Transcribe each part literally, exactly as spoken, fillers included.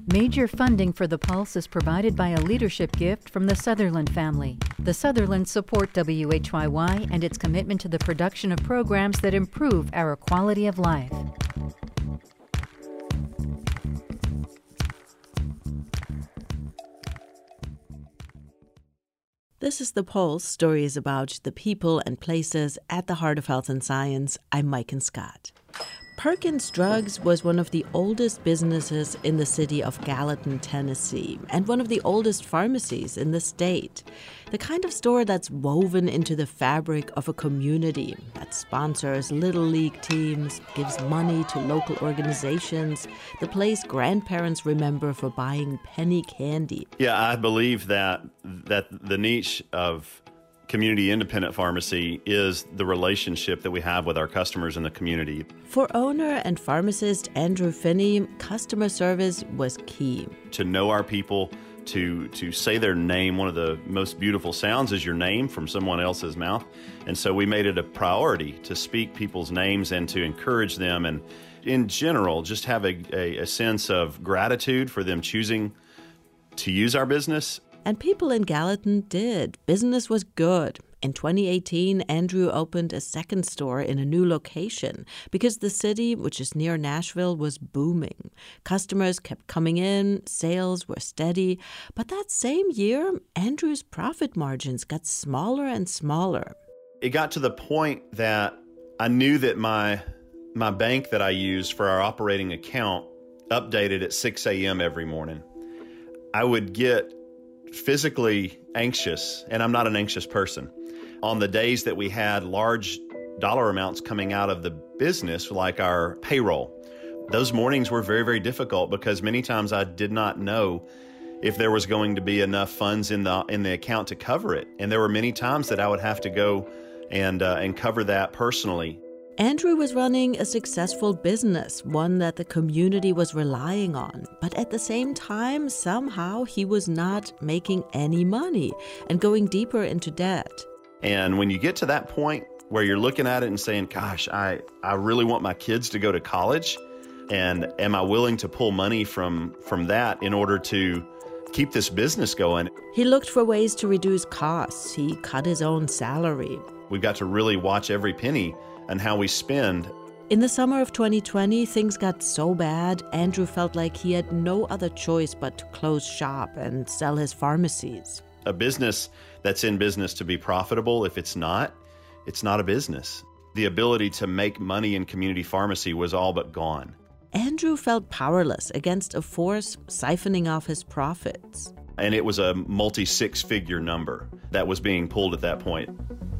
Major funding for The Pulse is provided by a leadership gift from the Sutherland family. The Sutherlands support W H Y Y and its commitment to the production of programs that improve our quality of life. This is The Pulse, stories about the people and places at the heart of health and science. I'm Maiken Scott. Perkins Drugs was one of the oldest businesses in the city of Gallatin, Tennessee, and one of the oldest pharmacies in the state. The kind of store that's woven into the fabric of a community, that sponsors little league teams, gives money to local organizations, the place grandparents remember for buying penny candy. Yeah, I believe that that the niche of community independent pharmacy is the relationship that we have with our customers in the community. For owner and pharmacist Andrew Finney, customer service was key. To know our people, to to say their name, one of the most beautiful sounds is your name from someone else's mouth. And so we made it a priority to speak people's names and to encourage them, and in general, just have a, a, a sense of gratitude for them choosing to use our business. And people in Gallatin did. Business was good. In twenty eighteen, Andrew opened a second store in a new location because the city, which is near Nashville, was booming. Customers kept coming in, sales were steady. But that same year, Andrew's profit margins got smaller and smaller. It got to the point that I knew that my, my bank that I used for our operating account updated at six a.m. every morning. I would get physically anxious, and I'm not an anxious person, on the days that we had large dollar amounts coming out of the business, like our payroll. Those mornings were very, very difficult because many times I did not know if there was going to be enough funds in the in the account to cover it. And there were many times that I would have to go and uh, and cover that personally. Andrew was running a successful business, one that the community was relying on. But at the same time, somehow he was not making any money and going deeper into debt. And when you get to that point where you're looking at it and saying, gosh, I, I really want my kids to go to college, and am I willing to pull money from, from that in order to keep this business going? He looked for ways to reduce costs. He cut his own salary. We've got to really watch every penny and how we spend. In the summer of twenty twenty, things got so bad, Andrew felt like he had no other choice but to close shop and sell his pharmacies. A business that's in business to be profitable, if it's not, it's not a business. The ability to make money in community pharmacy was all but gone. Andrew felt powerless against a force siphoning off his profits. And it was a multi-six-figure number that was being pulled at that point.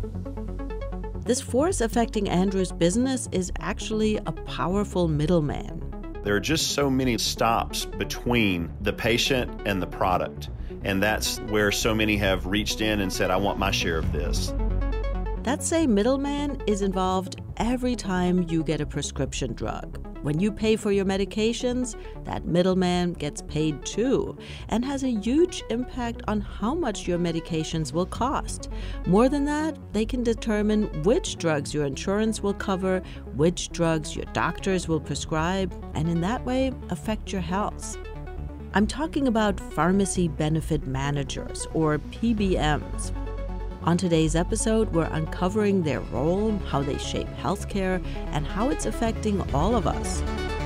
This force affecting Andrew's business is actually a powerful middleman. There are just so many stops between the patient and the product. And that's where so many have reached in and said, I want my share of this. That same middleman is involved every time you get a prescription drug. When you pay for your medications, that middleman gets paid too and has a huge impact on how much your medications will cost. More than that, they can determine which drugs your insurance will cover, which drugs your doctors will prescribe, and in that way affect your health. I'm talking about pharmacy benefit managers, or P B Ms. On today's episode, we're uncovering their role, how they shape healthcare, and how it's affecting all of us.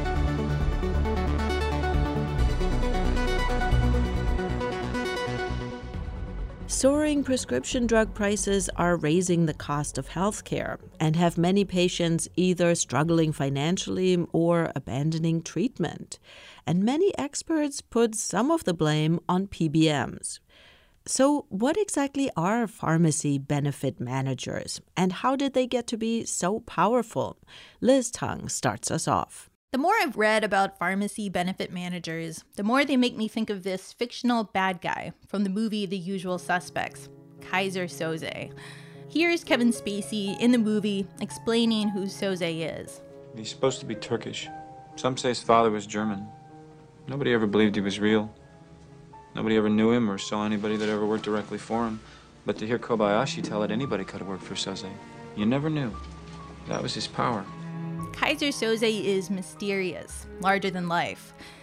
Soaring prescription drug prices are raising the cost of healthcare and have many patients either struggling financially or abandoning treatment. And many experts put some of the blame on P B Ms. So what exactly are pharmacy benefit managers, and how did they get to be so powerful? Liz Tung starts us off. The more I've read about pharmacy benefit managers, the more they make me think of this fictional bad guy from the movie The Usual Suspects, Keyser Söze. Here's Kevin Spacey in the movie explaining who Söze is. He's supposed to be Turkish. Some say his father was German. Nobody ever believed he was real. Nobody ever knew him or saw anybody that ever worked directly for him. But to hear Kobayashi tell it anybody could have worked for Söze, you never knew. That was his power. Keyser Söze is mysterious, larger than life.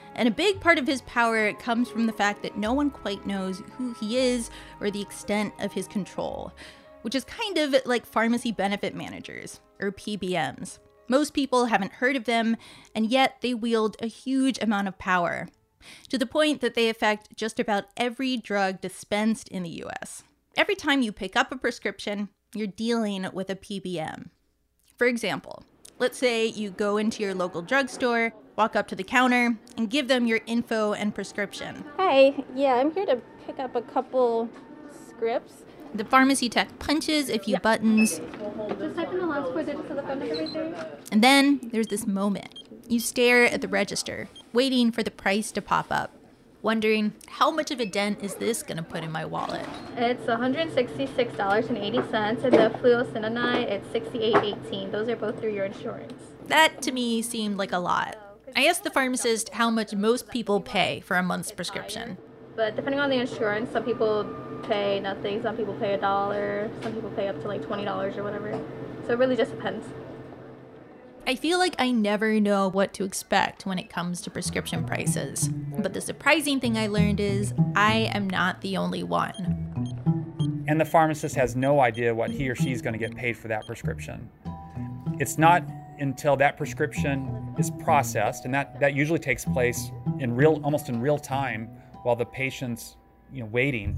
And a big part of his power comes from the fact that no one quite knows who he is or the extent of his control, which is kind of like pharmacy benefit managers, or P B Ms. Most people haven't heard of them, and yet they wield a huge amount of power, to the point that they affect just about every drug dispensed in the U S. Every time you pick up a prescription, you're dealing with a P B M. For example, let's say you go into your local drugstore, walk up to the counter, and give them your info and prescription. Hi, yeah, I'm here to pick up a couple scripts. The pharmacy tech punches a few buttons. Just type in the last four digits of the phone number right there. And then there's this moment. You stare at the register, waiting for the price to pop up, wondering how much of a dent is this going to put in my wallet. It's one hundred sixty-six dollars and eighty cents, and the fluocinamide, it's sixty-eight eighteen. Those are both through your insurance. That, to me, seemed like a lot. I asked the pharmacist how much most people pay for a month's prescription. But depending on the insurance, some people pay nothing, some people pay a dollar, some people pay up to like twenty dollars or whatever. So it really just depends. I feel like I never know what to expect when it comes to prescription prices. But the surprising thing I learned is I am not the only one. And the pharmacist has no idea what he or she is going to get paid for that prescription. It's not until that prescription is processed, and that, that usually takes place in real, almost in real time, while the patient's, you know, waiting.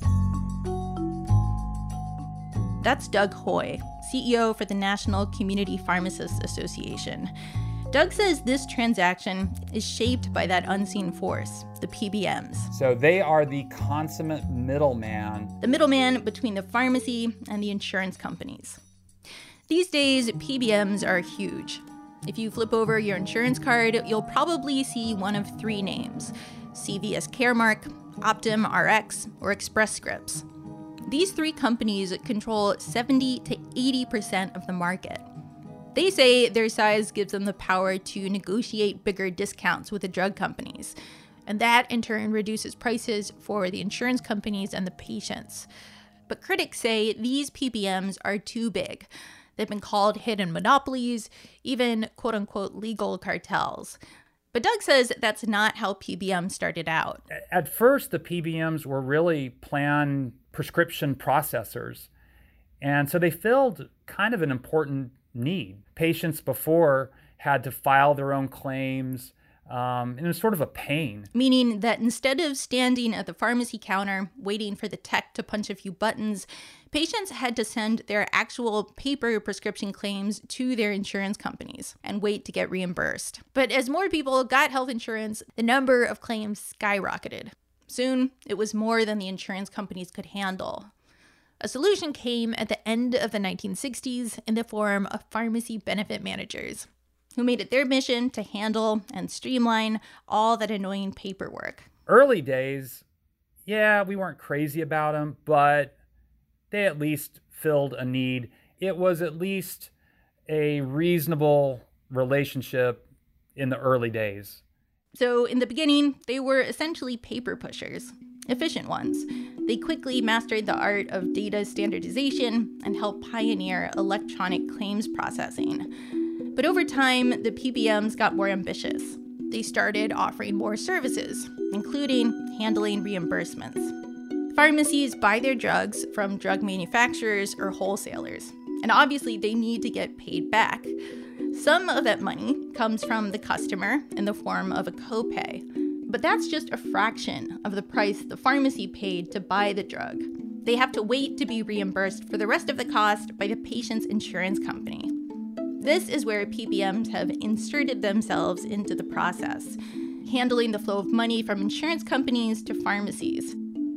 That's Doug Hoy, C E O for the National Community Pharmacists Association. Doug says this transaction is shaped by that unseen force, the P B Ms. So they are the consummate middleman. The middleman between the pharmacy and the insurance companies. These days, P B Ms are huge. If you flip over your insurance card, you'll probably see one of three names: C V S Caremark, Optum Rx, or Express Scripts. These three companies control seventy to eighty percent of the market. They say their size gives them the power to negotiate bigger discounts with the drug companies, and that in turn reduces prices for the insurance companies and the patients. But critics say these P B Ms are too big. They've been called hidden monopolies, even quote-unquote legal cartels. But Doug says that's not how P B Ms started out. At first, the P B Ms were really planned prescription processors. And so they filled kind of an important need. Patients before had to file their own claims, um, and it was sort of a pain. Meaning that instead of standing at the pharmacy counter waiting for the tech to punch a few buttons, patients had to send their actual paper prescription claims to their insurance companies and wait to get reimbursed. But as more people got health insurance, the number of claims skyrocketed. Soon, it was more than the insurance companies could handle. A solution came at the end of the nineteen sixties in the form of pharmacy benefit managers, who made it their mission to handle and streamline all that annoying paperwork. Early days, yeah, we weren't crazy about them, but they at least filled a need. It was at least a reasonable relationship in the early days. So in the beginning, they were essentially paper pushers, efficient ones. They quickly mastered the art of data standardization and helped pioneer electronic claims processing. But over time, the P B Ms got more ambitious. They started offering more services, including handling reimbursements. Pharmacies buy their drugs from drug manufacturers or wholesalers, and obviously they need to get paid back. Some of that money comes from the customer in the form of a copay, but that's just a fraction of the price the pharmacy paid to buy the drug. They have to wait to be reimbursed for the rest of the cost by the patient's insurance company. This is where P B Ms have inserted themselves into the process, handling the flow of money from insurance companies to pharmacies.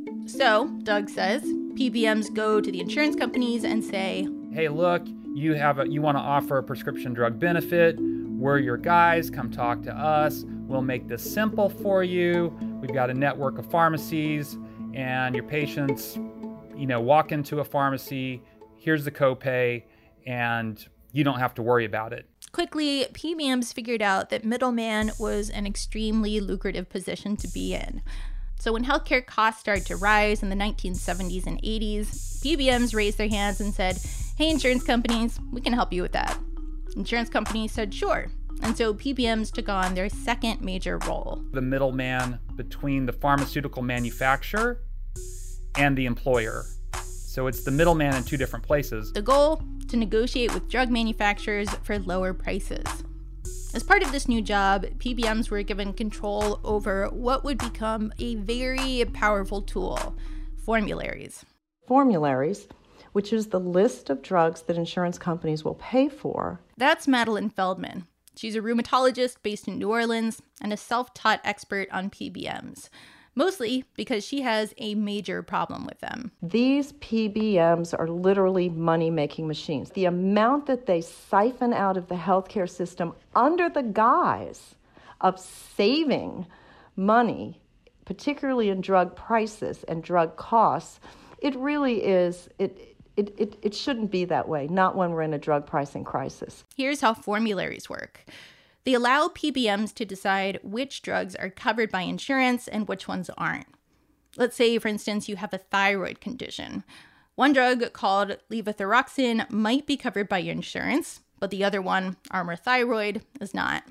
So, Doug says, P B Ms go to the insurance companies and say, hey, look, you have a, you want to offer a prescription drug benefit. We're your guys. Come talk to us. We'll make this simple for you. We've got a network of pharmacies, and your patients, you know, walk into a pharmacy. Here's the copay, and you don't have to worry about it. Quickly, P B Ms figured out that middleman was an extremely lucrative position to be in. So when healthcare costs started to rise in the nineteen seventies and eighties, P B Ms raised their hands and said, hey, insurance companies, we can help you with that. Insurance companies said, sure, And so P B Ms took on their second major role. The middleman between the pharmaceutical manufacturer and the employer. So it's the middleman in two different places. The goal? To negotiate with drug manufacturers for lower prices. As part of this new job, P B Ms were given control over what would become a very powerful tool, formularies. Formularies, which is the list of drugs that insurance companies will pay for. That's Madeline Feldman. She's a rheumatologist based in New Orleans and a self-taught expert on P B Ms, mostly because she has a major problem with them. These P B Ms are literally money-making machines. The amount that they siphon out of the healthcare system under the guise of saving money, particularly in drug prices and drug costs, it really is, it, it, it, it shouldn't be that way, not when we're in a drug pricing crisis. Here's how formularies work. They allow P B Ms to decide which drugs are covered by insurance and which ones aren't. Let's say, for instance, you have a thyroid condition. One drug called levothyroxine might be covered by your insurance, but the other one, Armour Thyroid, is not.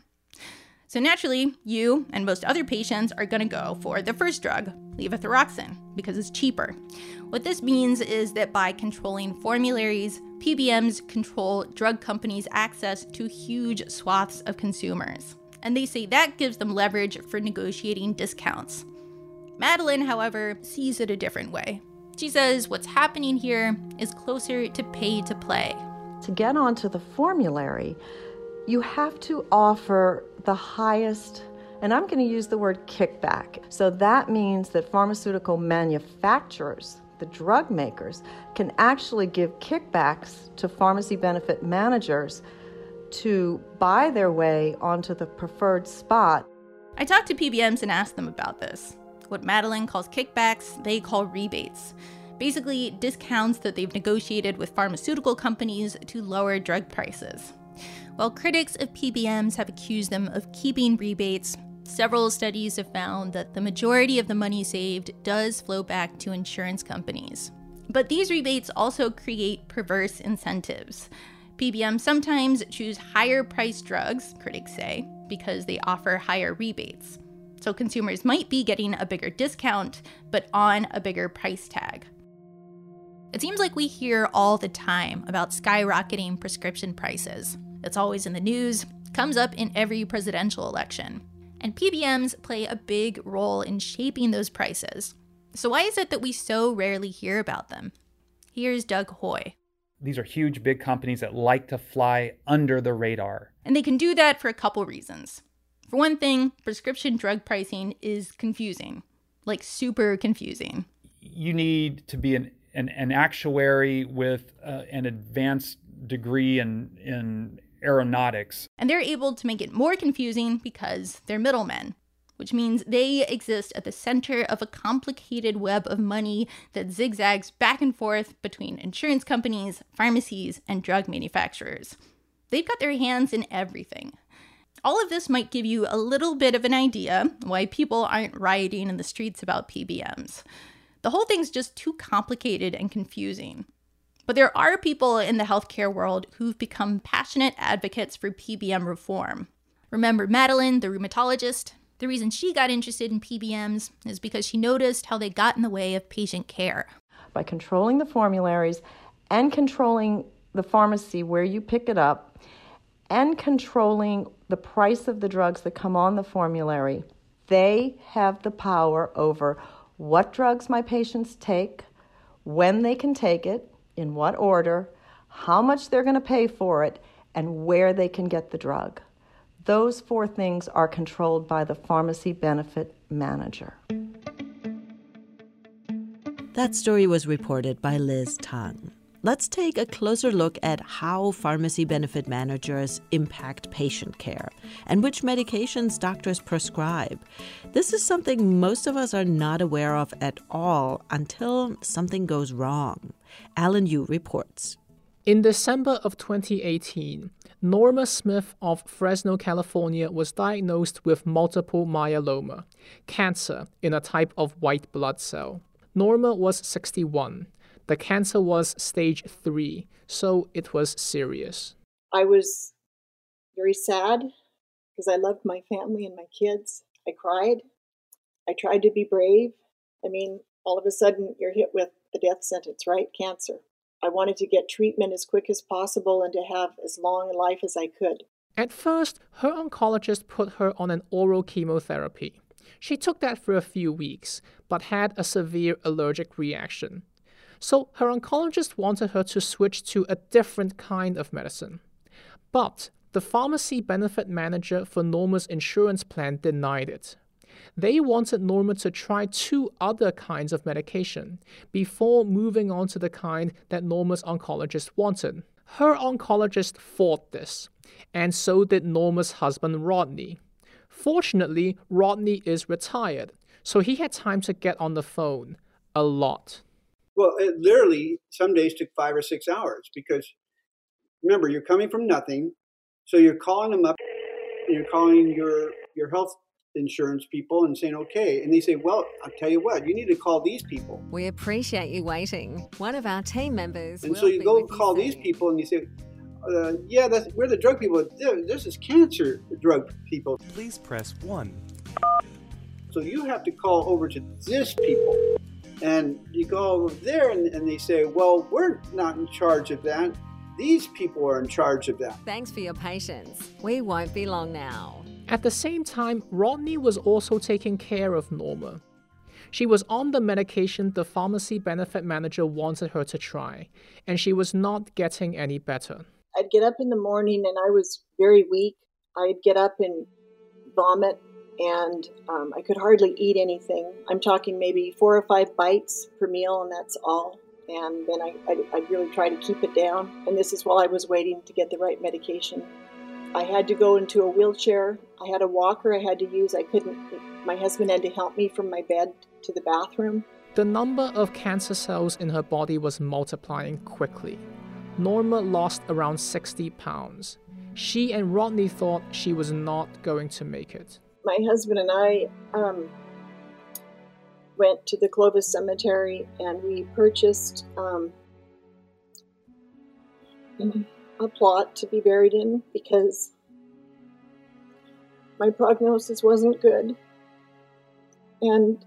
So naturally, you and most other patients are going to go for the first drug, levothyroxine, because it's cheaper. What this means is that by controlling formularies, P B Ms control drug companies' access to huge swaths of consumers. And they say that gives them leverage for negotiating discounts. Madeline, however, sees it a different way. She says what's happening here is closer to pay to play. To get onto the formulary, you have to offer the highest, and I'm going to use the word kickback. So that means that pharmaceutical manufacturers, the drug makers, can actually give kickbacks to pharmacy benefit managers to buy their way onto the preferred spot. I talked to P B Ms and asked them about this. What Madeline calls kickbacks, they call rebates. Basically, discounts that they've negotiated with pharmaceutical companies to lower drug prices. While critics of P B Ms have accused them of keeping rebates, several studies have found that the majority of the money saved does flow back to insurance companies. But these rebates also create perverse incentives. P B Ms sometimes choose higher priced drugs, critics say, because they offer higher rebates. So consumers might be getting a bigger discount, but on a bigger price tag. It seems like we hear all the time about skyrocketing prescription prices. It's always in the news, comes up in every presidential election. And P B Ms play a big role in shaping those prices. So why is it that we so rarely hear about them? Here's Doug Hoy. These are huge, big companies that like to fly under the radar. And they can do that for a couple reasons. For one thing, prescription drug pricing is confusing, like super confusing. You need to be an, an, an actuary with uh, an advanced degree in, in aeronautics. And they're able to make it more confusing because they're middlemen, which means they exist at the center of a complicated web of money that zigzags back and forth between insurance companies, pharmacies, and drug manufacturers. They've got their hands in everything. All of this might give you a little bit of an idea why people aren't rioting in the streets about P B Ms. The whole thing's just too complicated and confusing. But there are people in the healthcare world who've become passionate advocates for P B M reform. Remember Madeline, the rheumatologist? The reason she got interested in P B Ms is because she noticed how they got in the way of patient care. By controlling the formularies and controlling the pharmacy where you pick it up and controlling the price of the drugs that come on the formulary, they have the power over what drugs my patients take, when they can take it, in what order, how much they're going to pay for it, and where they can get the drug. Those four things are controlled by the pharmacy benefit manager. That story was reported by Liz Tang. Let's take a closer look at how pharmacy benefit managers impact patient care and which medications doctors prescribe. This is something most of us are not aware of at all until something goes wrong. Alan Yu reports. In December of twenty eighteen, Norma Smith of Fresno, California was diagnosed with multiple myeloma, cancer in a type of white blood cell. Norma was sixty-one. The cancer was stage three, so it was serious. I was very sad because I loved my family and my kids. I cried. I tried to be brave. I mean, all of a sudden you're hit with a death sentence, right? Cancer. I wanted to get treatment as quick as possible and to have as long a life as I could. At first, her oncologist put her on an oral chemotherapy. She took that for a few weeks, but had a severe allergic reaction. So her oncologist wanted her to switch to a different kind of medicine. But the pharmacy benefit manager for Norma's insurance plan denied it. They wanted Norma to try two other kinds of medication before moving on to the kind that Norma's oncologist wanted. Her oncologist fought this, and so did Norma's husband Rodney. Fortunately, Rodney is retired, so he had time to get on the phone a lot. Well, it literally some days took five or six hours because, remember, you're coming from nothing, so you're calling them up, and you're calling your, your health insurance people and saying, okay, and they say, well, I'll tell you what, you need to call these people. We appreciate you waiting. One of our team members And will so you be go with call you these soon. people and you say, uh, yeah, that's, we're the drug people. This is cancer drug people. Please press one. So you have to call over to this people. And you go over there and, and they say, well, we're not in charge of that. These people are in charge of that. Thanks for your patience. We won't be long now. At the same time, Rodney was also taking care of Norma. She was on the medication the pharmacy benefit manager wanted her to try, and she was not getting any better. I'd get up in the morning and I was very weak. I'd get up and vomit, and um, I could hardly eat anything. I'm talking maybe four or five bites per meal, and that's all. And then I, I'd, I'd really try to keep it down. And this is while I was waiting to get the right medication. I had to go into a wheelchair. I had a walker I had to use. I couldn't, my husband had to help me from my bed to the bathroom. The number of cancer cells in her body was multiplying quickly. Norma lost around sixty pounds. She and Rodney thought she was not going to make it. My husband and I um, went to the Clovis Cemetery and we purchased um, a plot to be buried in because my prognosis wasn't good. And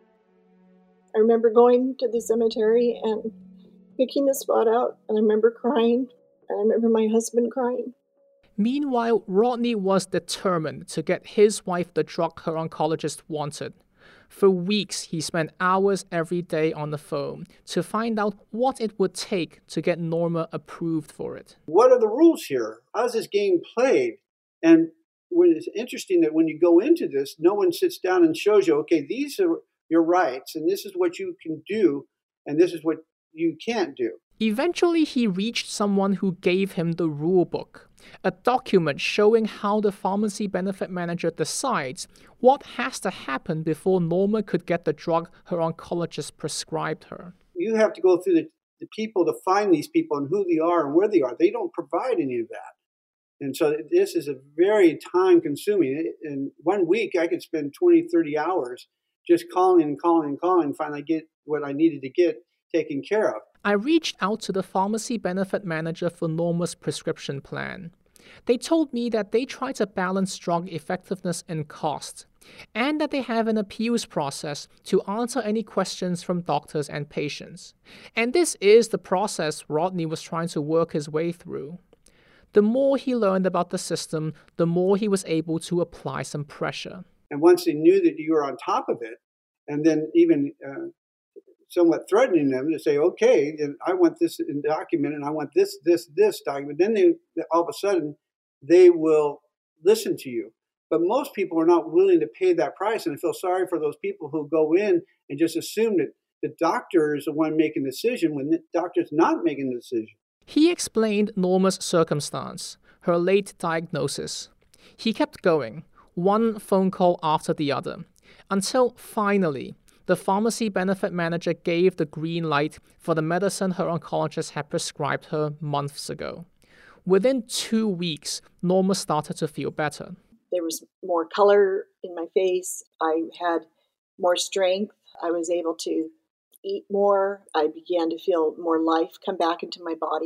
I remember going to the cemetery and picking the spot out, and I remember crying, and I remember my husband crying. Meanwhile, Rodney was determined to get his wife the drug her oncologist wanted. For weeks, he spent hours every day on the phone to find out what it would take to get Norma approved for it. What are the rules here? How's this game played? And when it's interesting that when you go into this, no one sits down and shows you, okay, these are your rights, and this is what you can do, and this is what you can't do. Eventually, he reached someone who gave him the rule book, a document showing how the pharmacy benefit manager decides what has to happen before Norma could get the drug her oncologist prescribed her. You have to go through the, the people to find these people and who they are and where they are. They don't provide any of that. And so this is a very time-consuming. In one week, I could spend twenty, thirty hours just calling and calling and calling and finally get what I needed to get taken care of. I reached out to the pharmacy benefit manager for Norma's prescription plan. They told me that they try to balance drug effectiveness and cost, and that they have an appeals process to answer any questions from doctors and patients. And this is the process Rodney was trying to work his way through. The more he learned about the system, the more he was able to apply some pressure. And once they knew that you were on top of it, and then even uh, somewhat threatening them to say, okay, then I want this document and I want this, this, this document, then they, all of a sudden, they will listen to you. But most people are not willing to pay that price, and I feel sorry for those people who go in and just assume that the doctor is the one making the decision when the doctor's not making the decision. He explained Norma's circumstance, her late diagnosis. He kept going, one phone call after the other, until finally, the pharmacy benefit manager gave the green light for the medicine her oncologist had prescribed her months ago. Within two weeks, Norma started to feel better. There was more color in my face. I had more strength. I was able to eat more. I began to feel more life come back into my body.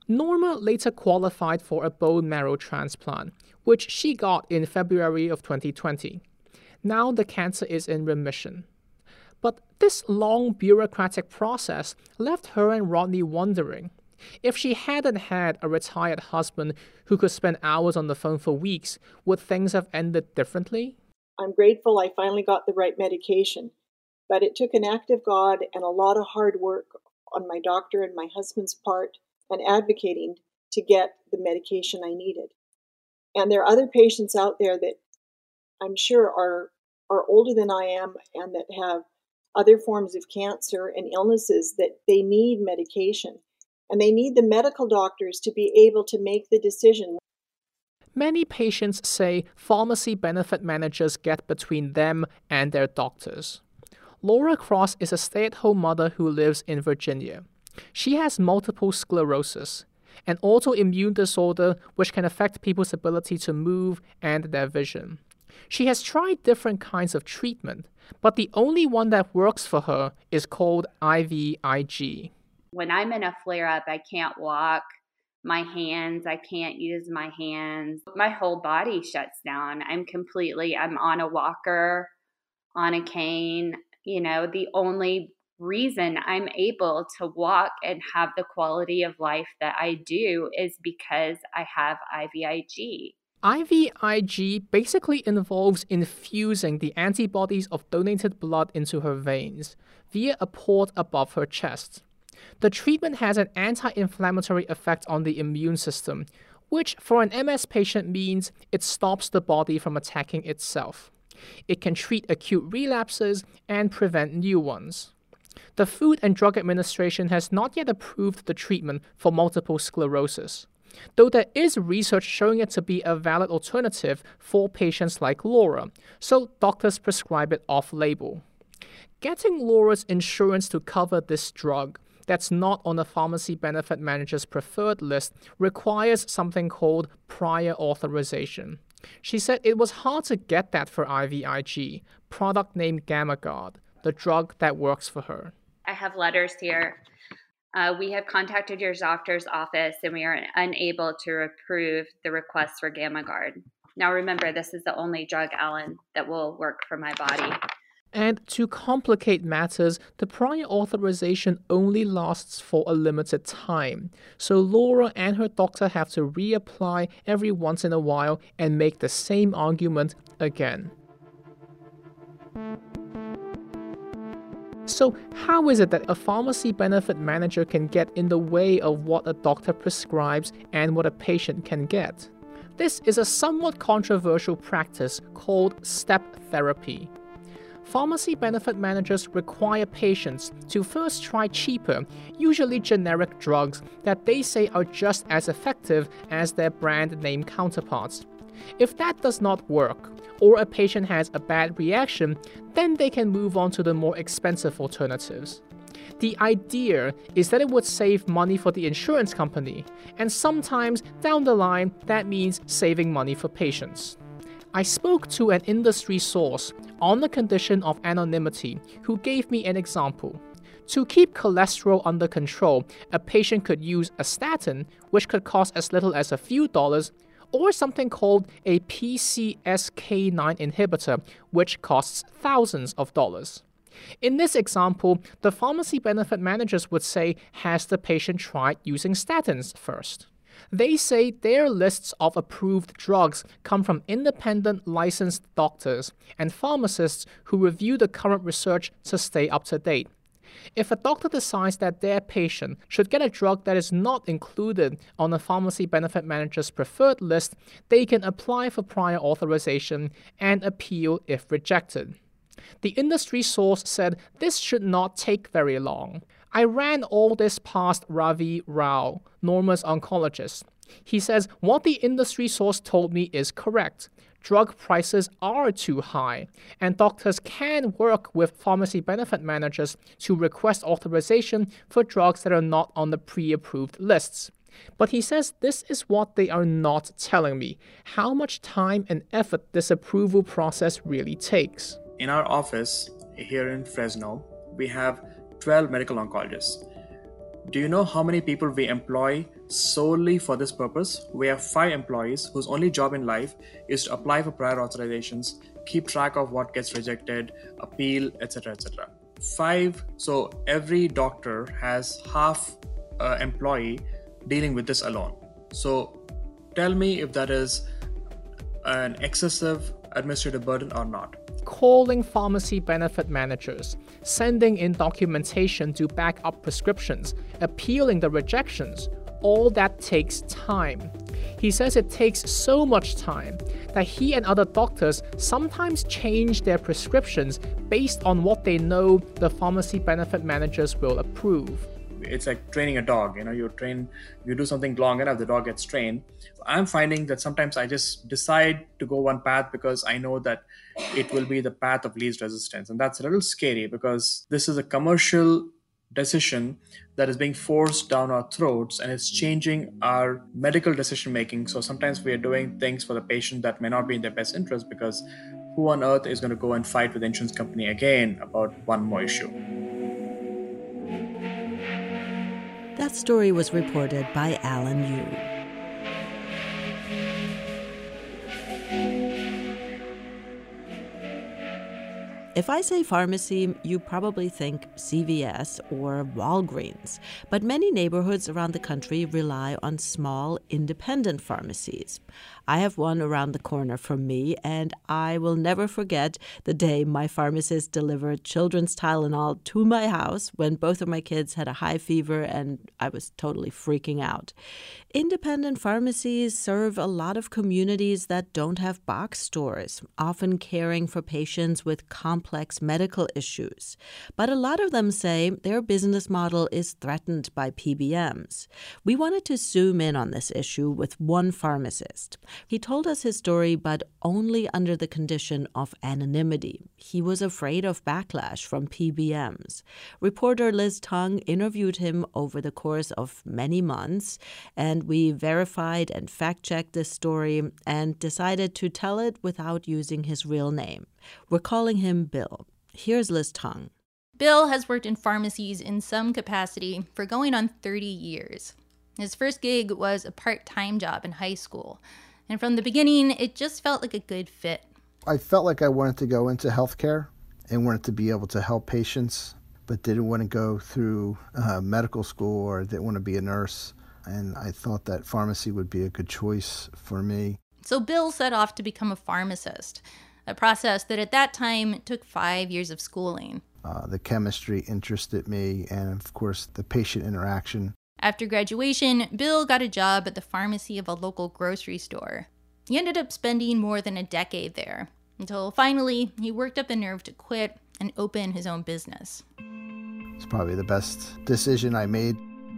Norma later qualified for a bone marrow transplant, which she got in February of twenty twenty. Now the cancer is in remission. But this long bureaucratic process left her and Rodney wondering, if she hadn't had a retired husband who could spend hours on the phone for weeks, would things have ended differently? I'm grateful I finally got the right medication, but it took an act of God and a lot of hard work on my doctor and my husband's part and advocating to get the medication I needed. And there are other patients out there that I'm sure are, are older than I am and that have other forms of cancer and illnesses that they need medication. And they need the medical doctors to be able to make the decision. Many patients say pharmacy benefit managers get between them and their doctors. Laura Cross is a stay-at-home mother who lives in Virginia. She has multiple sclerosis, an autoimmune disorder which can affect people's ability to move and their vision. She has tried different kinds of treatment, but the only one that works for her is called I V I G. When I'm in a flare-up, I can't walk. My hands, I can't use my hands. My whole body shuts down. I'm completely, I'm on a walker, on a cane. You know, the only reason I'm able to walk and have the quality of life that I do is because I have I V I G. I V I G basically involves infusing the antibodies of donated blood into her veins via a port above her chest. The treatment has an anti-inflammatory effect on the immune system, which for an M S patient means it stops the body from attacking itself. It can treat acute relapses and prevent new ones. The Food and Drug Administration has not yet approved the treatment for multiple sclerosis, though there is research showing it to be a valid alternative for patients like Laura, so doctors prescribe it off-label. Getting Laura's insurance to cover this drug that's not on the pharmacy benefit manager's preferred list requires something called prior authorization. She said it was hard to get that for I V I G, product named GammaGuard, the drug that works for her. I have letters here. Uh, we have contacted your doctor's office and we are unable to approve the request for GammaGuard. Now remember, this is the only drug, Alan, that will work for my body. And to complicate matters, the prior authorization only lasts for a limited time. So Laura and her doctor have to reapply every once in a while and make the same argument again. So how is it that a pharmacy benefit manager can get in the way of what a doctor prescribes and what a patient can get? This is a somewhat controversial practice called step therapy. Pharmacy benefit managers require patients to first try cheaper, usually generic drugs that they say are just as effective as their brand name counterparts. If that does not work, or a patient has a bad reaction, then they can move on to the more expensive alternatives. The idea is that it would save money for the insurance company, and sometimes down the line that means saving money for patients. I spoke to an industry source on the condition of anonymity who gave me an example. To keep cholesterol under control, a patient could use a statin, which could cost as little as a few dollars, or something called a P C S K nine inhibitor, which costs thousands of dollars. In this example, the pharmacy benefit managers would say, has the patient tried using statins first? They say their lists of approved drugs come from independent licensed doctors and pharmacists who review the current research to stay up to date. If a doctor decides that their patient should get a drug that is not included on the pharmacy benefit manager's preferred list, they can apply for prior authorization and appeal if rejected. The industry source said this should not take very long. I ran all this past Ravi Rao, Norma's oncologist. He says what the industry source told me is correct. Drug prices are too high, and doctors can work with pharmacy benefit managers to request authorization for drugs that are not on the pre-approved lists. But he says this is what they are not telling me, how much time and effort this approval process really takes. In our office here in Fresno, we have twelve medical oncologists. Do you know how many people we employ solely for this purpose? We have five employees whose only job in life is to apply for prior authorizations, keep track of what gets rejected, appeal, et cetera, et cetera. Five, so every doctor has half uh, employee dealing with this alone. So tell me if that is an excessive administrative burden or not. Calling pharmacy benefit managers, sending in documentation to back up prescriptions, appealing the rejections, all that takes time. He says it takes so much time that he and other doctors sometimes change their prescriptions based on what they know the pharmacy benefit managers will approve. It's like training a dog. You know, you train, you do something long enough, the dog gets trained. I'm finding that sometimes I just decide to go one path because I know that it will be the path of least resistance. And that's a little scary because this is a commercial decision that is being forced down our throats and it's changing our medical decision making. So sometimes we are doing things for the patient that may not be in their best interest because who on earth is going to go and fight with the insurance company again about one more issue? That story was reported by Alan Yu. If I say pharmacy, you probably think C V S or Walgreens, but many neighborhoods around the country rely on small, independent pharmacies. I have one around the corner from me, and I will never forget the day my pharmacist delivered children's Tylenol to my house when both of my kids had a high fever and I was totally freaking out. Independent pharmacies serve a lot of communities that don't have box stores, often caring for patients with complex medical issues. But a lot of them say their business model is threatened by P B Ms. We wanted to zoom in on this issue with one pharmacist. He told us his story, but only under the condition of anonymity. He was afraid of backlash from P B Ms. Reporter Liz Tung interviewed him over the course of many months, and we verified and fact-checked this story and decided to tell it without using his real name. We're calling him Bill. Here's Liz Tung. Bill has worked in pharmacies in some capacity for going on thirty years. His first gig was a part-time job in high school, and from the beginning, it just felt like a good fit. I felt like I wanted to go into healthcare and wanted to be able to help patients, but didn't want to go through uh, medical school or didn't want to be a nurse. And I thought that pharmacy would be a good choice for me. So Bill set off to become a pharmacist, a process that at that time took five years of schooling. Uh, the chemistry interested me, and of course, the patient interaction. After graduation, Bill got a job at the pharmacy of a local grocery store. He ended up spending more than a decade there, until finally he worked up the nerve to quit and open his own business. It's probably the best decision I made.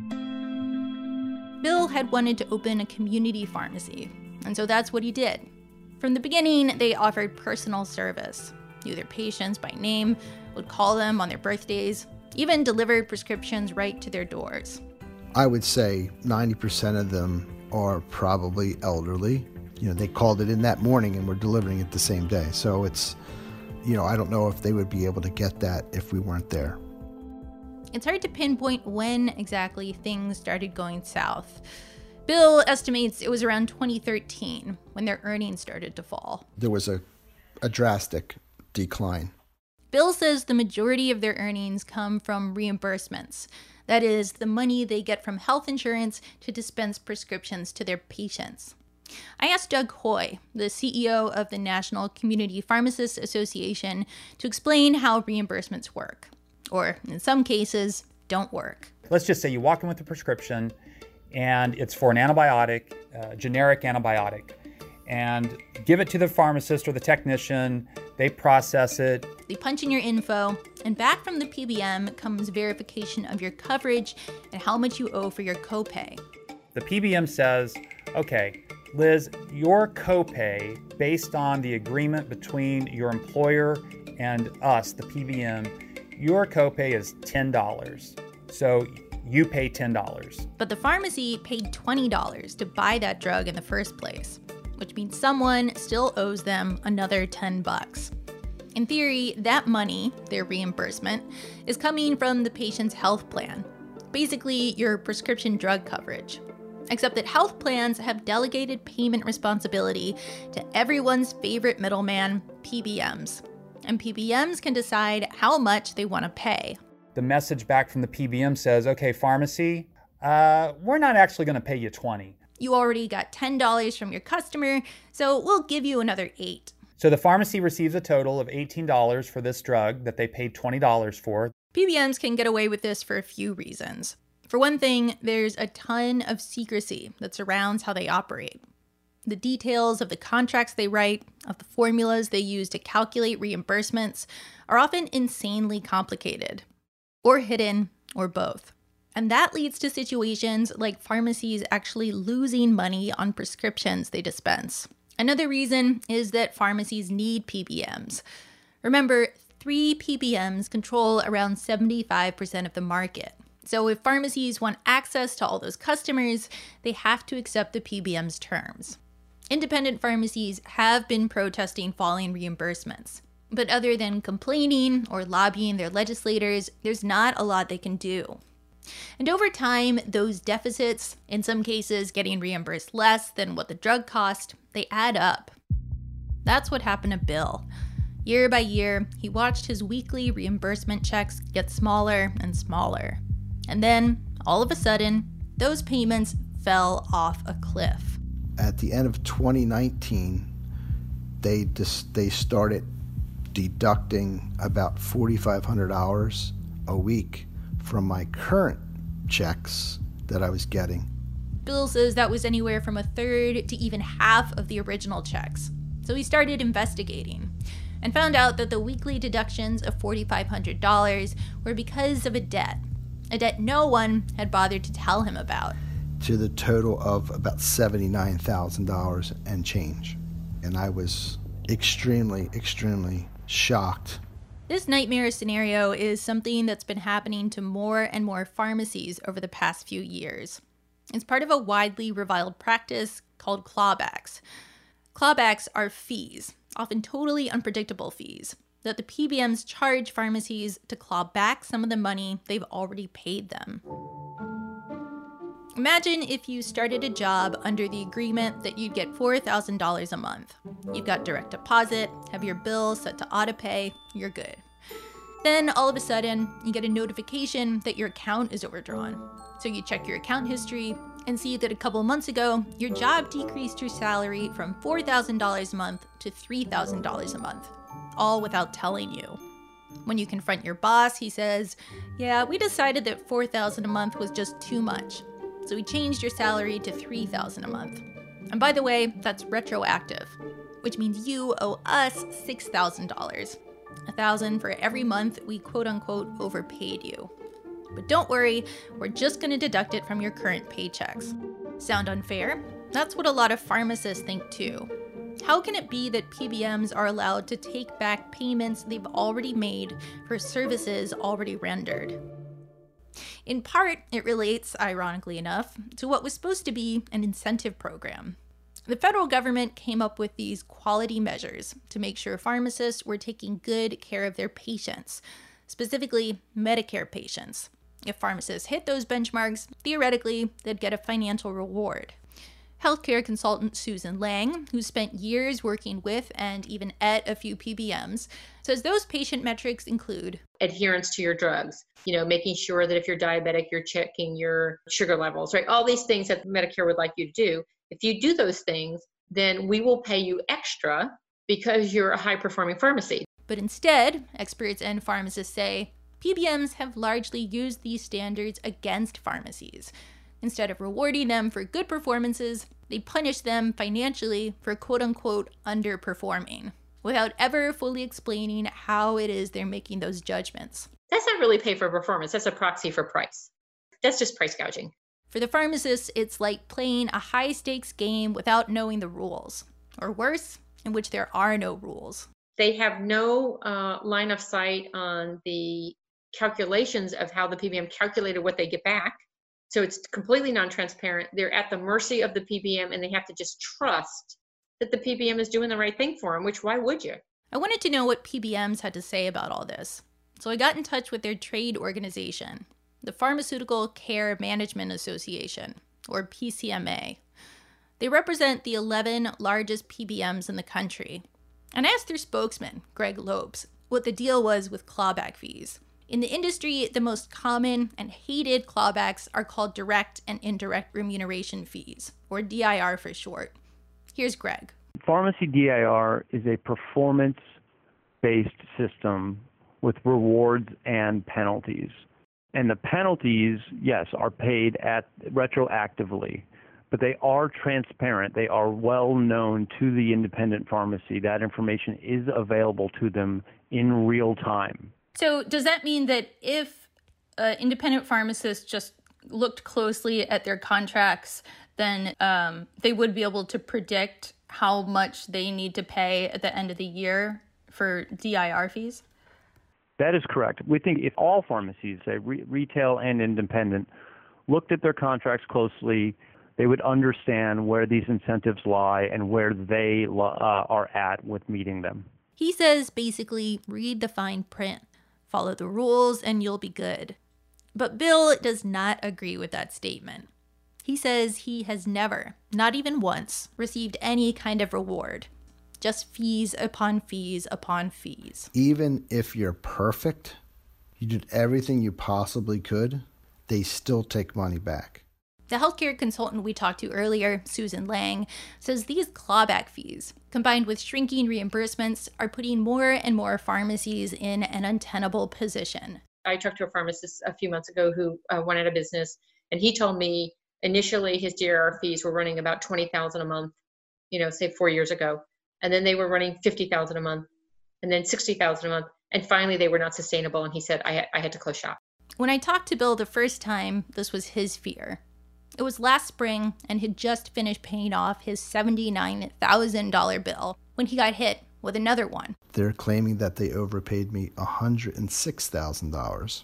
Bill had wanted to open a community pharmacy, and so that's what he did. From the beginning, they offered personal service. Knew their patients by name, would call them on their birthdays, even delivered prescriptions right to their doors. I would say ninety percent of them are probably elderly. You know, they called it in that morning and were delivering it the same day. So it's, you know, I don't know if they would be able to get that if we weren't there. It's hard to pinpoint when exactly things started going south. Bill estimates it was around twenty thirteen when their earnings started to fall. There was a, a drastic decline. Bill says the majority of their earnings come from reimbursements. That is, the money they get from health insurance to dispense prescriptions to their patients. I asked Doug Hoy, the C E O of the National Community Pharmacists Association, to explain how reimbursements work. Or, in some cases, don't work. Let's just say you walk in with a prescription and it's for an antibiotic, uh, generic antibiotic, and give it to the pharmacist or the technician. They process it. They punch in your info, and back from the P B M comes verification of your coverage and how much you owe for your copay. The P B M says, okay, Liz, your copay, based on the agreement between your employer and us, the P B M, your copay is ten dollars. So you pay ten dollars. But the pharmacy paid twenty dollars to buy that drug in the first place, which means someone still owes them another ten bucks. In theory, that money, their reimbursement, is coming from the patient's health plan. Basically, your prescription drug coverage. Except that health plans have delegated payment responsibility to everyone's favorite middleman, P B Ms. And P B Ms can decide how much they want to pay. The message back from the P B M says, okay, pharmacy, uh, we're not actually going to pay you twenty dollars. You already got ten dollars from your customer, so we'll give you another eight dollars. So the pharmacy receives a total of eighteen dollars for this drug that they paid twenty dollars for. P B Ms can get away with this for a few reasons. For one thing, there's a ton of secrecy that surrounds how they operate. The details of the contracts they write, of the formulas they use to calculate reimbursements, are often insanely complicated. Or hidden, or both. And that leads to situations like pharmacies actually losing money on prescriptions they dispense. Another reason is that pharmacies need P B Ms. Remember, three P B Ms control around seventy-five percent of the market. So if pharmacies want access to all those customers, they have to accept the P B M's terms. Independent pharmacies have been protesting falling reimbursements. But other than complaining or lobbying their legislators, there's not a lot they can do. And over time, those deficits, in some cases getting reimbursed less than what the drug cost, they add up. That's what happened to Bill. Year by year, he watched his weekly reimbursement checks get smaller and smaller. And then, all of a sudden, those payments fell off a cliff. At the end of twenty nineteen, they dis- they started deducting about four thousand five hundred dollars a week from my current checks that I was getting. Bill says that was anywhere from a third to even half of the original checks. So he started investigating and found out that the weekly deductions of four thousand five hundred dollars were because of a debt, a debt no one had bothered to tell him about. To the total of about seventy-nine thousand dollars and change. And I was extremely, extremely shocked. This nightmare scenario is something that's been happening to more and more pharmacies over the past few years. It's part of a widely reviled practice called clawbacks. Clawbacks are fees, often totally unpredictable fees, that the P B Ms charge pharmacies to claw back some of the money they've already paid them. Imagine if you started a job under the agreement that you'd get four thousand dollars a month. You've got direct deposit, have your bills set to autopay, you're good. Then all of a sudden, you get a notification that your account is overdrawn. So you check your account history and see that a couple months ago, your job decreased your salary from four thousand dollars a month to three thousand dollars a month, all without telling you. When you confront your boss, he says, yeah, we decided that four thousand dollars a month was just too much. So we changed your salary to three thousand dollars a month. And by the way, that's retroactive, which means you owe us six thousand dollars. one thousand dollars for every month we quote-unquote overpaid you. But don't worry, we're just going to deduct it from your current paychecks. Sound unfair? That's what a lot of pharmacists think too. How can it be that P B Ms are allowed to take back payments they've already made for services already rendered? In part, it relates, ironically enough, to what was supposed to be an incentive program. The federal government came up with these quality measures to make sure pharmacists were taking good care of their patients, specifically Medicare patients. If pharmacists hit those benchmarks, theoretically, they'd get a financial reward. Healthcare consultant Susan Lang, who spent years working with and even at a few P B Ms, says those patient metrics include adherence to your drugs, you know, making sure that if you're diabetic, you're checking your sugar levels, right? All these things that Medicare would like you to do. If you do those things, then we will pay you extra because you're a high-performing pharmacy. But instead, experts and pharmacists say, P B Ms have largely used these standards against pharmacies. Instead of rewarding them for good performances, they punish them financially for quote-unquote underperforming, without ever fully explaining how it is they're making those judgments. That's not really pay for performance. That's a proxy for price. That's just price gouging. For the pharmacists, it's like playing a high-stakes game without knowing the rules. Or worse, in which there are no rules. They have no uh, line of sight on the calculations of how the P B M calculated what they get back. So it's completely non-transparent. They're at the mercy of the P B M, and they have to just trust that the P B M is doing the right thing for them, which why would you? I wanted to know what P B Ms had to say about all this. So I got in touch with their trade organization. the Pharmaceutical Care Management Association, or P C M A. They represent the eleven largest P B Ms in the country. And I asked their spokesman, Greg Lopes, what the deal was with clawback fees. In the industry, the most common and hated clawbacks are called direct and indirect remuneration fees, or D I R for short. Here's Greg. Pharmacy D I R is a performance-based system with rewards and penalties. And the penalties, yes, are paid at retroactively, but they are transparent. They are well known to the independent pharmacy. That information is available to them in real time. So does that mean that if uh, independent pharmacists just looked closely at their contracts, then um, they would be able to predict how much they need to pay at the end of the year for D I R fees? That is correct. We think if all pharmacies, say re- retail and independent, looked at their contracts closely, they would understand where these incentives lie and where they uh, are at with meeting them. He says basically read the fine print, follow the rules, and you'll be good. But Bill does not agree with that statement. He says he has never, not even once, received any kind of reward. Just fees upon fees upon fees. Even if you're perfect, you did everything you possibly could, they still take money back. The healthcare consultant we talked to earlier, Susan Lang, says these clawback fees, combined with shrinking reimbursements, are putting more and more pharmacies in an untenable position. I talked to a pharmacist a few months ago who uh, went out of business, and he told me initially his D I R fees were running about twenty thousand dollars a month, you know, say four years ago. And then they were running fifty thousand dollars a month, and then sixty thousand dollars a month. And finally, they were not sustainable, and he said, I, ha- I had to close shop. When I talked to Bill the first time, this was his fear. It was last spring, and he'd just finished paying off his seventy-nine thousand dollars bill when he got hit with another one. They're claiming that they overpaid me one hundred six thousand dollars.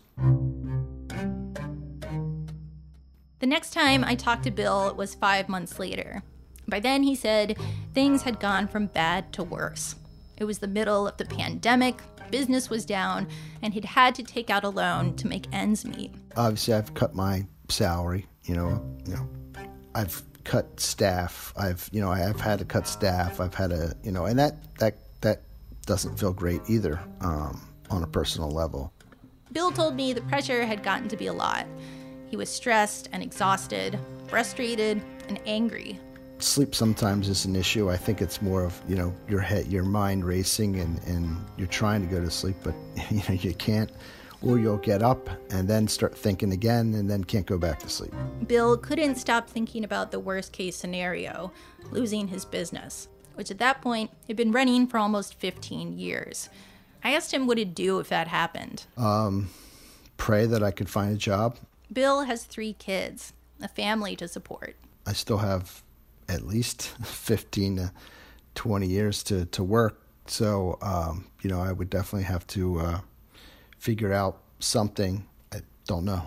The next time I talked to Bill was five months later. By then, he said, things had gone from bad to worse. It was the middle of the pandemic, business was down, and he'd had to take out a loan to make ends meet. Obviously, I've cut my salary, you know, you know, I've cut staff, I've, you know, I've had to cut staff, I've had to, you know, and that, that, that doesn't feel great either um, on a personal level. Bill told me the pressure had gotten to be a lot. He was stressed and exhausted, frustrated and angry. Sleep sometimes is an issue. I think it's more of, you know, your head, your mind racing and, and you're trying to go to sleep, but you know, you can't, or you'll get up and then start thinking again and then can't go back to sleep. Bill couldn't stop thinking about the worst case scenario, losing his business, which at that point had been running for almost fifteen years. I asked him what he'd do if that happened. Um, pray that I could find a job. Bill has three kids, a family to support. I still have at least fifteen to twenty years to, to work. So, um, you know, I would definitely have to uh, figure out something. I don't know.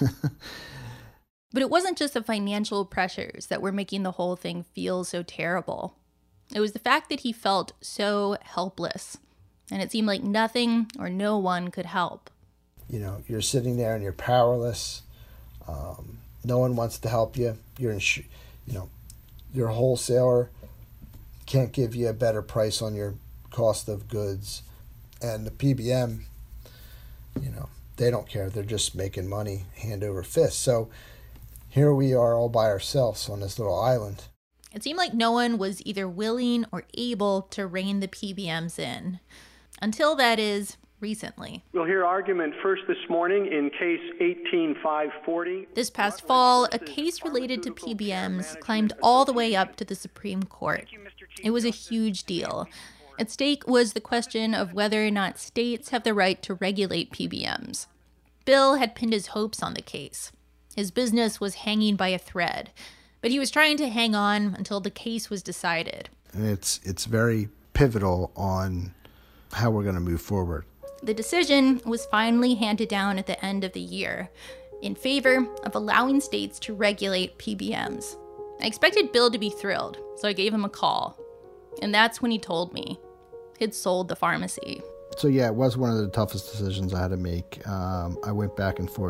But it wasn't just the financial pressures that were making the whole thing feel so terrible. It was the fact that he felt so helpless, and it seemed like nothing or no one could help. You know, you're sitting there and you're powerless. Um, no one wants to help you. You're in, sh- you know, your wholesaler can't give you a better price on your cost of goods. And the P B M, you know, they don't care. They're just making money hand over fist. So here we are all by ourselves on this little island. It seemed like no one was either willing or able to rein the P B Ms in. Until, that is, recently. We'll hear argument first this morning in case eighteen five forty. This past fall, a case related to P B Ms climbed all the way up to the Supreme Court. It was a huge deal. At stake was the question of whether or not states have the right to regulate P B Ms. Bill had pinned his hopes on the case. His business was hanging by a thread, but he was trying to hang on until the case was decided. And it's it's very pivotal on how we're going to move forward. The decision was finally handed down at the end of the year in favor of allowing states to regulate P B Ms. I expected Bill to be thrilled, so I gave him a call. And that's when he told me he'd sold the pharmacy. So yeah, it was one of the toughest decisions I had to make. Um, I went back and forth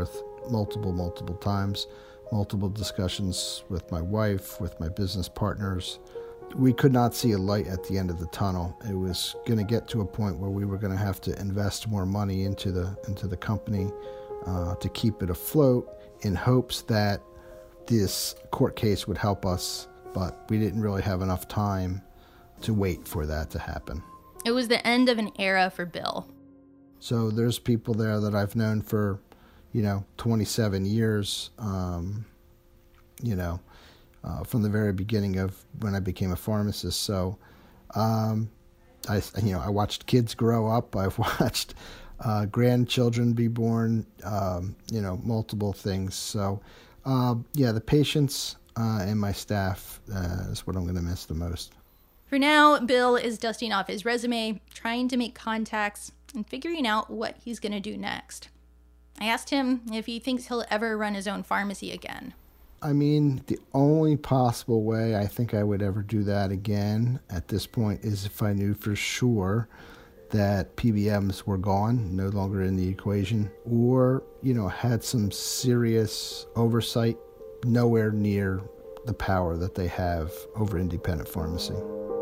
multiple, multiple times, multiple discussions with my wife, with my business partners. We could not see a light at the end of the tunnel. It was going to get to a point where we were going to have to invest more money into the into the company uh, to keep it afloat, in hopes that this court case would help us, but we didn't really have enough time to wait for that to happen. It was the end of an era for Bill. So there's people there that I've known for, you know, twenty-seven years, um, you know, uh, from the very beginning of when I became a pharmacist. So, um, I, you know, I watched kids grow up. I've watched uh, grandchildren be born, um, you know, multiple things. So, uh, yeah, the patients uh, and my staff uh, is what I'm going to miss the most. For now, Bill is dusting off his resume, trying to make contacts, and figuring out what he's going to do next. I asked him if he thinks he'll ever run his own pharmacy again. I mean, the only possible way I think I would ever do that again at this point is if I knew for sure that P B Ms were gone, no longer in the equation, or, you know, had some serious oversight nowhere near the power that they have over independent pharmacy.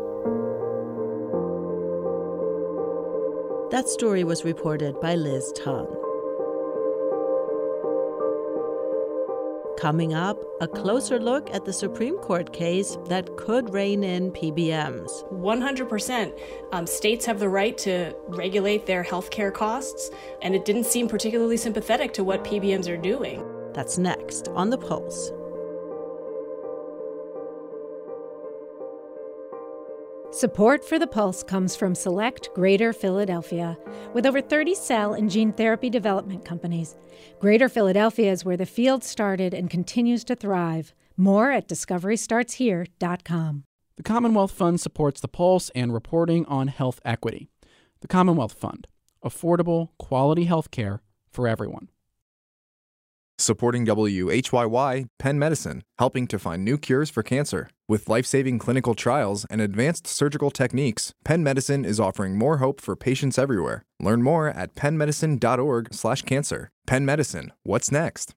That story was reported by Liz Tung. Coming up, a closer look at the Supreme Court case that could rein in P B Ms. one hundred percent. Um, states have the right to regulate their healthcare costs, and it didn't seem particularly sympathetic to what P B Ms are doing. That's next on The Pulse. Support for The Pulse comes from Select Greater Philadelphia. With over thirty cell and gene therapy development companies, Greater Philadelphia is where the field started and continues to thrive. More at discovery starts here dot com. The Commonwealth Fund supports The Pulse and reporting on health equity. The Commonwealth Fund, affordable, quality health care for everyone. Supporting W H Y Y, Penn Medicine, helping to find new cures for cancer. With life-saving clinical trials and advanced surgical techniques, Penn Medicine is offering more hope for patients everywhere. Learn more at penn medicine dot org slash cancer. Penn Medicine, what's next?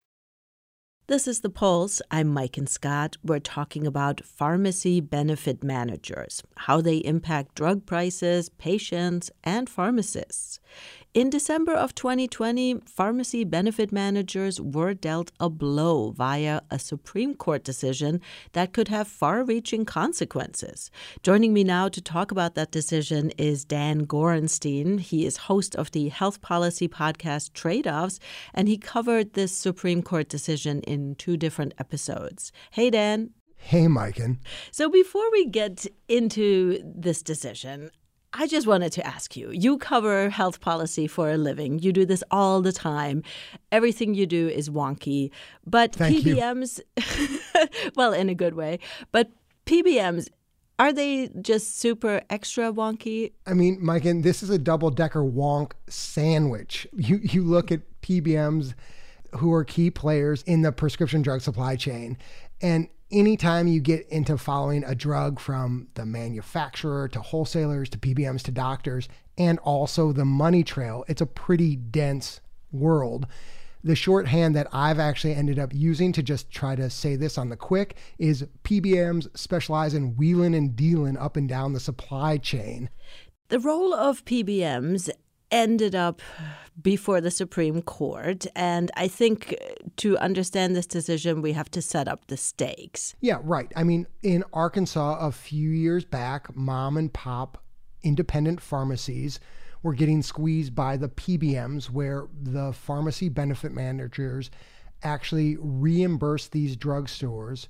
This is The Pulse. I'm Maiken Scott. We're talking about pharmacy benefit managers, how they impact drug prices, patients, and pharmacists. In December of twenty twenty, pharmacy benefit managers were dealt a blow via a Supreme Court decision that could have far-reaching consequences. Joining me now to talk about that decision is Dan Gorenstein. He is host of the health policy podcast Trade-Offs, and he covered this Supreme Court decision in two different episodes. Hey, Dan. Hey, Maiken. So before we get into this decision, I just wanted to ask you, you cover health policy for a living. You do this all the time. Everything you do is wonky. But Thank P B Ms, well, in a good way, but P B Ms, are they just super extra wonky? I mean, Maiken, this is a double-decker wonk sandwich. You, you look at P B Ms who are key players in the prescription drug supply chain, and anytime you get into following a drug from the manufacturer to wholesalers to P B Ms to doctors and also the money trail, it's a pretty dense world. The shorthand that I've actually ended up using to just try to say this on the quick is P B Ms specialize in wheeling and dealing up and down the supply chain. The role of P B Ms ended up before the Supreme Court. And I think to understand this decision, we have to set up the stakes. Yeah, right. I mean, in Arkansas a few years back, mom and pop independent pharmacies were getting squeezed by the P B Ms, where the pharmacy benefit managers actually reimbursed these drugstores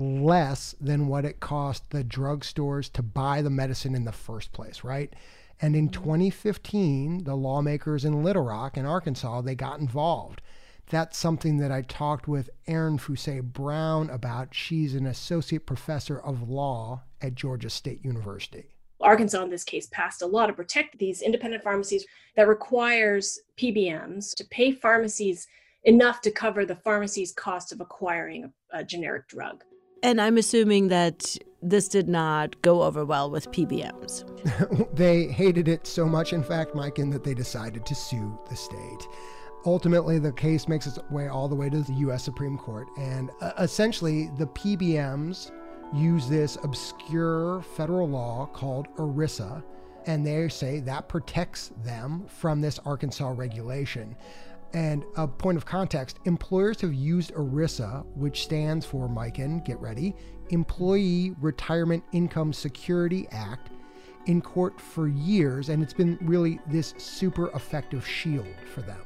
less than what it cost the drugstores to buy the medicine in the first place, right? And in twenty fifteen, the lawmakers in Little Rock in Arkansas, they got involved. That's something that I talked with Erin Fusay Brown about. She's an associate professor of law at Georgia State University. Arkansas, in this case, passed a law to protect these independent pharmacies that requires P B Ms to pay pharmacies enough to cover the pharmacy's cost of acquiring a, a generic drug. And I'm assuming that this did not go over well with P B Ms. They hated it so much, in fact, Maiken, that they decided to sue the state. Ultimately, the case makes its way all the way to the U S Supreme Court. And uh, essentially, the P B Ms use this obscure federal law called ERISA, and they say that protects them from this Arkansas regulation. And a point of context, employers have used ERISA, which stands for, Mikan, get ready, Employee Retirement Income Security Act, in court for years, and it's been really this super effective shield for them.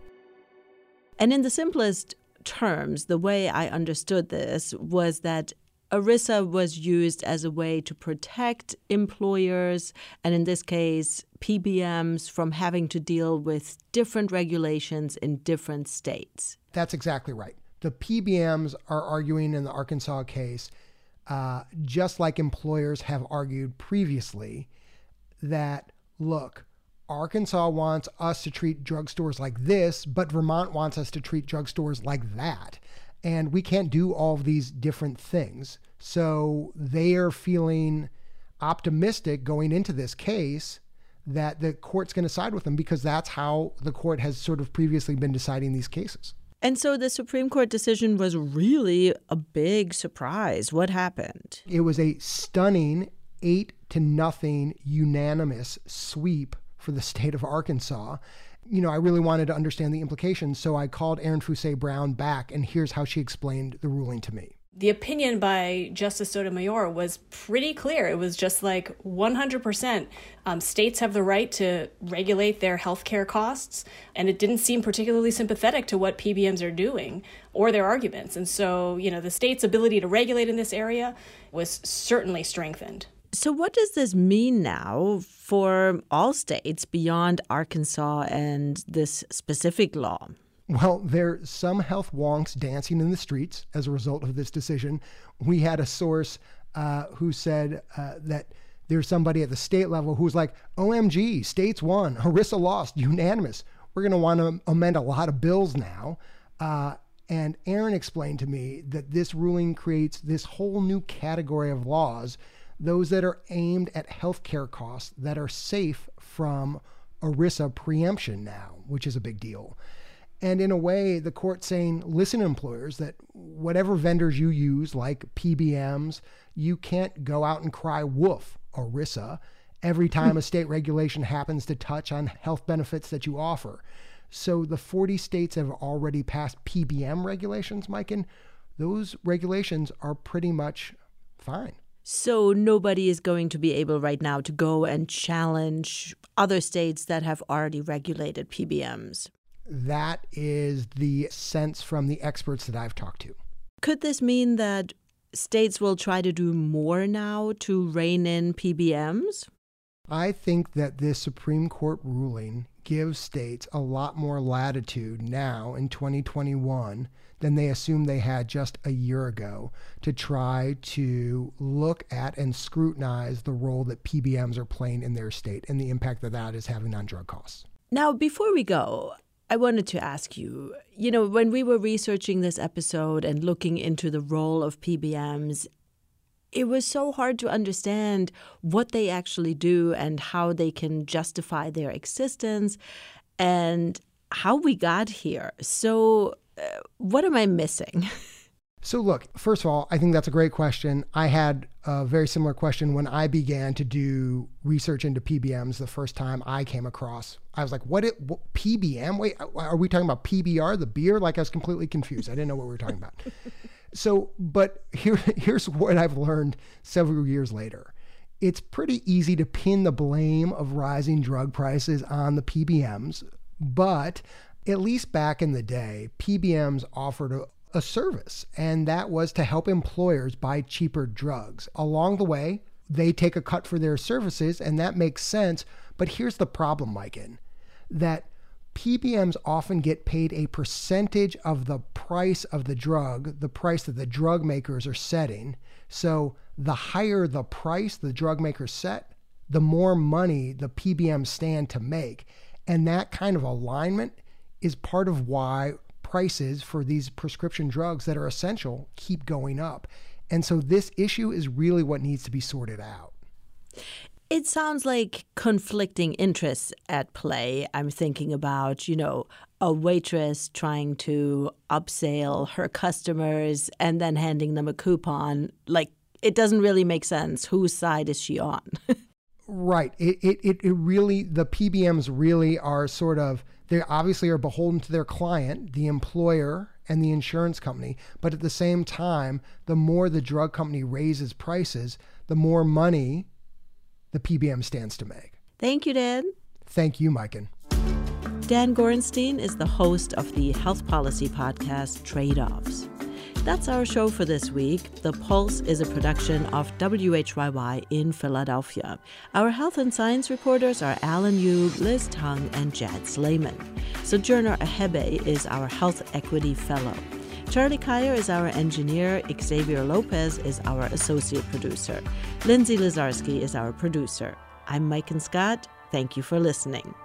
And in the simplest terms, the way I understood this was that ERISA was used as a way to protect employers, and in this case, P B Ms, from having to deal with different regulations in different states. That's exactly right. The P B Ms are arguing in the Arkansas case, uh, just like employers have argued previously, that, look, Arkansas wants us to treat drugstores like this, but Vermont wants us to treat drugstores like that. And we can't do all of these different things. So they are feeling optimistic going into this case that the court's going to side with them, because that's how the court has sort of previously been deciding these cases. And so the Supreme Court decision was really a big surprise. What happened? It was a stunning eight to nothing unanimous sweep for the state of Arkansas. You know, I really wanted to understand the implications, so I called Erin Foussey Brown back, and here's how she explained the ruling to me. The opinion by Justice Sotomayor was pretty clear. It was just like one hundred percent um, states have the right to regulate their healthcare costs, and it didn't seem particularly sympathetic to what P B Ms are doing or their arguments. And so, you know, the state's ability to regulate in this area was certainly strengthened. So what does this mean now for all states beyond Arkansas and this specific law? Well, there's some health wonks dancing in the streets as a result of this decision. We had a source uh, who said uh, that there's somebody at the state level who's like, O M G, states won, ERISA lost, unanimous. We're going to want to amend a lot of bills now. Uh, and Erin explained to me that this ruling creates this whole new category of laws, those that are aimed at healthcare costs that are safe from ERISA preemption now, which is a big deal. And in a way, the court's saying, listen, employers, that whatever vendors you use, like P B Ms, you can't go out and cry woof, ERISA, every time a state regulation happens to touch on health benefits that you offer. So the forty states have already passed P B M regulations, Mike, and those regulations are pretty much fine. So nobody is going to be able right now to go and challenge other states that have already regulated P B Ms. That is the sense from the experts that I've talked to. Could this mean that states will try to do more now to rein in P B Ms? I think that this Supreme Court ruling gives states a lot more latitude now in twenty twenty-one than they assumed they had just a year ago to try to look at and scrutinize the role that P B Ms are playing in their state and the impact that that is having on drug costs. Now, before we go, I wanted to ask you, you know, when we were researching this episode and looking into the role of P B Ms, it was so hard to understand what they actually do and how they can justify their existence and how we got here. So uh, what am I missing? So look, first of all, I think that's a great question. I had a very similar question when I began to do research into P B Ms the first time I came across. I was like, what, it, what P B M? Wait, are we talking about P B R, the beer? Like, I was completely confused. I didn't know what we were talking about. So, but here, here's what I've learned several years later. It's pretty easy to pin the blame of rising drug prices on the P B Ms, but at least back in the day, P B Ms offered a, a service, and that was to help employers buy cheaper drugs. Along the way, they take a cut for their services, and that makes sense. But here's the problem, Mikan, that P B Ms often get paid a percentage of the price of the drug, the price that the drug makers are setting. So the higher the price the drug makers set, the more money the P B Ms stand to make. And that kind of alignment is part of why prices for these prescription drugs that are essential keep going up. And so this issue is really what needs to be sorted out. It sounds like conflicting interests at play. I'm thinking about, you know, a waitress trying to upsell her customers and then handing them a coupon. Like, it doesn't really make sense. Whose side is she on? Right. It, it, it it really, the P B Ms really are sort of, they obviously are beholden to their client, the employer, and the insurance company. But at the same time, the more the drug company raises prices, the more money the P B M stands to make. Thank you, Dan. Thank you, Maiken. Dan Gorenstein is the host of the health policy podcast Trade-Offs. That's our show for this week. The Pulse is a production of W H Y Y in Philadelphia. Our health and science reporters are Alan Yu, Liz Tung, and Jad Slayman. Sojourner Ahebe is our Health Equity Fellow. Charlie Kyer is our engineer. Xavier Lopez is our associate producer. Lindsay Lazarski is our producer. I'm Maiken Scott. Thank you for listening.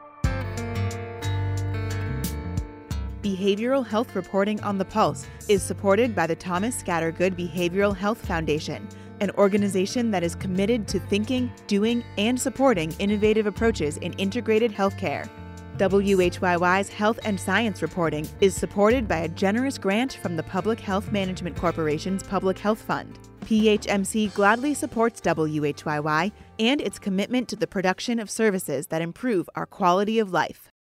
Behavioral health reporting on the Pulse is supported by the Thomas Scattergood Behavioral Health Foundation, an organization that is committed to thinking, doing, and supporting innovative approaches in integrated healthcare. W H Y Y's health and science reporting is supported by a generous grant from the Public Health Management Corporation's Public Health Fund. P H M C gladly supports W H Y Y and its commitment to the production of services that improve our quality of life.